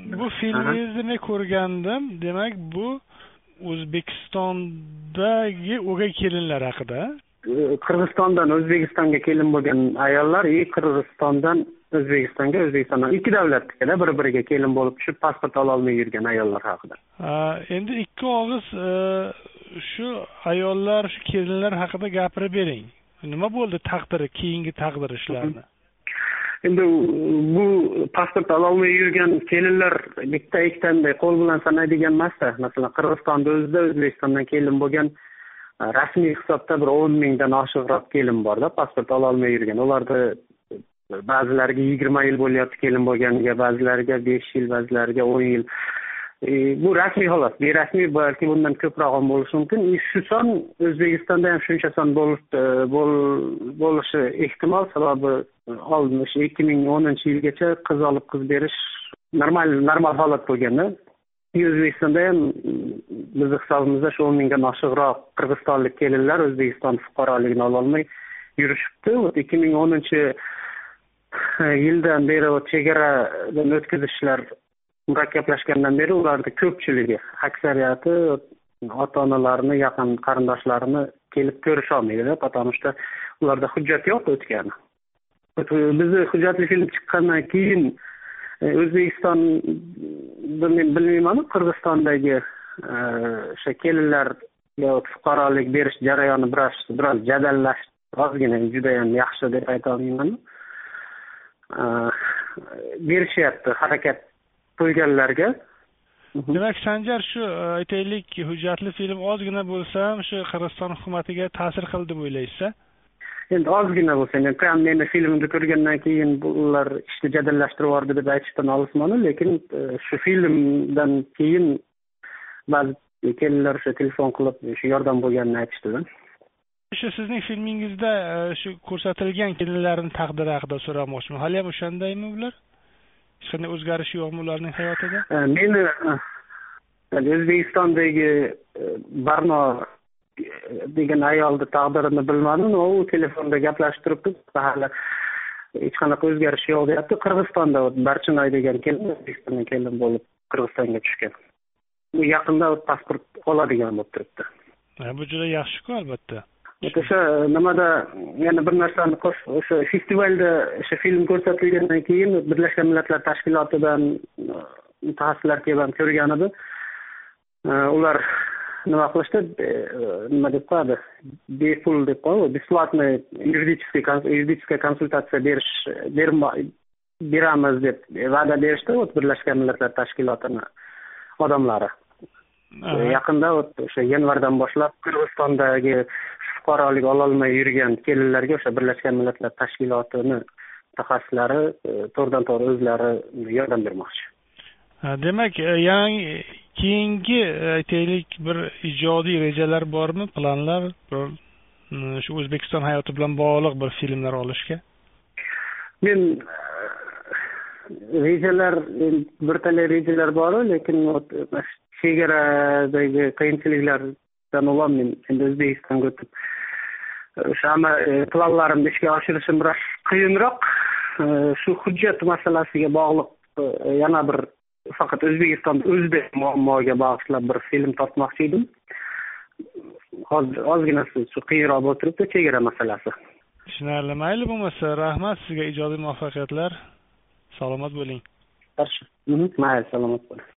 bu filmingizni men ko'rgandim. Demak, bu O'zbekistondagi o'gay kelinlar haqida. Qirg'izistondan O'zbekistonga kelin bo'lgan ayollar, Qirg'izistondan O'zbekistonga, O'zbekistondan ikki davlatda bir-biriga kelin bo'lib tushib, pasport ola olmay yurgan ayollar haqida. Endi ikki og'iz shu ayollar, shu kelinlar haqida gapirib bering. Nima bo'ldi taqdiri, keyingi taqdir ishlarini? Endi bu pasport ola olmay yurgan kelinlar bitta ikkitanda qo'l bilan sanaydigan emasda. Masalan, Qirg'izistonda o'zida O'zbekistondan kelin bo'lgan rasmiy hisobda bir 10 mingdan oshiqroq kelin borda, pasport ola olmay yurgan. Ularda ba'zilariga 20 yil bo'lyapti kelin bo'lganiga, ba'zilariga 5 yil, ba'zilariga 10 yil. Bu rasmiy holat. Berasmiy balki bundan ko'proq ham bo'lishi mumkin. Shu son O'zbekistonda ham shuncha son bo'lishi ehtimol, sababi oldin 2010-yilgacha qiz olib qiz berish normal holat bo'lganda, O'zbekistonda ham bizning hisobimizda 10 mingdan oshiqroq qirg'izistonlik kelinlar O'zbekiston fuqaroligini ola olmay yurishibdi. 2010-yildan beri chegaradan o'tkazishlar murakkablashgandan beri ularda ko'pchiligi, aksariyati ota-onalarini, yaqin qarindoshlarini kelib ko'risha olmaydi, потому что ularda hujjat yo'q o'tgani. Bizni hujjatli film chiqqandan keyin O'zbekistonda men bilmayman, Qirg'izistondagi o'sha kelinlarga fuqarolik berish jarayoni biroz jadallashdi, ozgina juda ham yaxshi deb ayta olmayman. Berishyapti harakat qo'yganlarga. Demak, Sanjar, shu aytaylik, hujjatli film ozgina bo'lsa ham shu Qirg'iziston hukumatiga ta'sir qildi deb o'ylaysiz-a? Endi ozgina bo'lsa, meni filmni ko'rgandan keyin ular ishni jadallashtirib yubordi deb aytishdan olisman, lekin shu filmdan keyin ba'zi kelinlar o'sha telefon qilib shu yordam bo'lganini aytishdi-da. Shu sizning filmingizda shu ko'rsatilgan kelinlarning taqdiri haqida so'ramoqchiman. Hali ham o'shandaymi ular? Hech qanday o'zgarish yo'qmi ularning hayotida? Meni O'zbekistondagi Barno degan ayolning taqdirini bilmadim. U telefonda gaplashib turibdi. Hali hech qanaqa o'zgarish yo'q deyapti. Qirg'izistonda Barchinoy degan kelin O'zbekistondan kelin bo'lib Qirg'izistonga tushgan. U yaqinda pasport oladigan bo'lib turibdi. Bu juda yaxshi-ku, albatta. O'sha nimada yana bir narsani o'sha festivalda o'sha film ko'rsatilgandan keyin Birlashgan Millatlar Tashkilotidan mutaxassislar kelib ham ko'rgan edi. Ular nima qilishdi? Nima deb qo'yadi? Bepul deb qo'yadi. Бесплатный юридическая консультация beramiz deb va'da berishdi Birlashgan Millatlar Tashkilotining odamlari. Yaqinda o'sha yanvardan boshlab Qirg'izistondagi fuqarolik ola olmay yurgan kelinlarga o'sha Birlashgan Millatlar Tashkilotining mutaxassislari to'g'ridan-to'g'ri o'zlari yordam bermoqchi. Demak, keyingi aytaylik bir ijodiy rejalar bormi, planlar, shu O'zbekiston hayoti bilan bog'liq bir filmlar olishga? Men bir talay rejalar bor, lekin chegaradagi qiyinchiliklardan olan men endi O'zbekistonga o'tib o'sha planlarimni ishga oshirishim biroz qiyinroq. Shu hujjat masalasiga bog'liq yana bir faqat O'zbekistonda o'zbek muammoga bag'ishlab bir film topmoqchi edim. Hozir ozgina shu qiyinroq bo'lib turibdi chegara masalasi. Tushunarli. Mayli bo'lmasa, rahmat sizga, ijodiy muvaffaqiyatlar. Salomat bo'ling. Yaxshi. Mayli, salomat bo'ling.